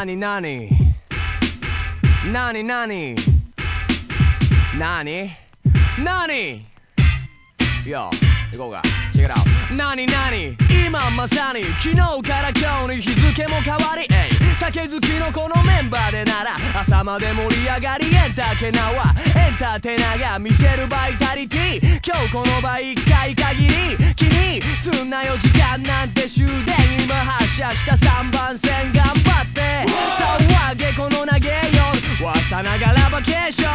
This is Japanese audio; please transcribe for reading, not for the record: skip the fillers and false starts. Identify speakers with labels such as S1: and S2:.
S1: になになになになになによ行こうかチェックアウトなになに今まさに昨日から今日に日付も変わり酒好きのこのメンバーでなら朝まで盛り上がりエンターテイナーはエンターテイナーが見せるバイタリティ今日この場一回限り気にすんなよ時間なんて終電今発車した3番線頑張って騒げこの投げよわさながらバケーション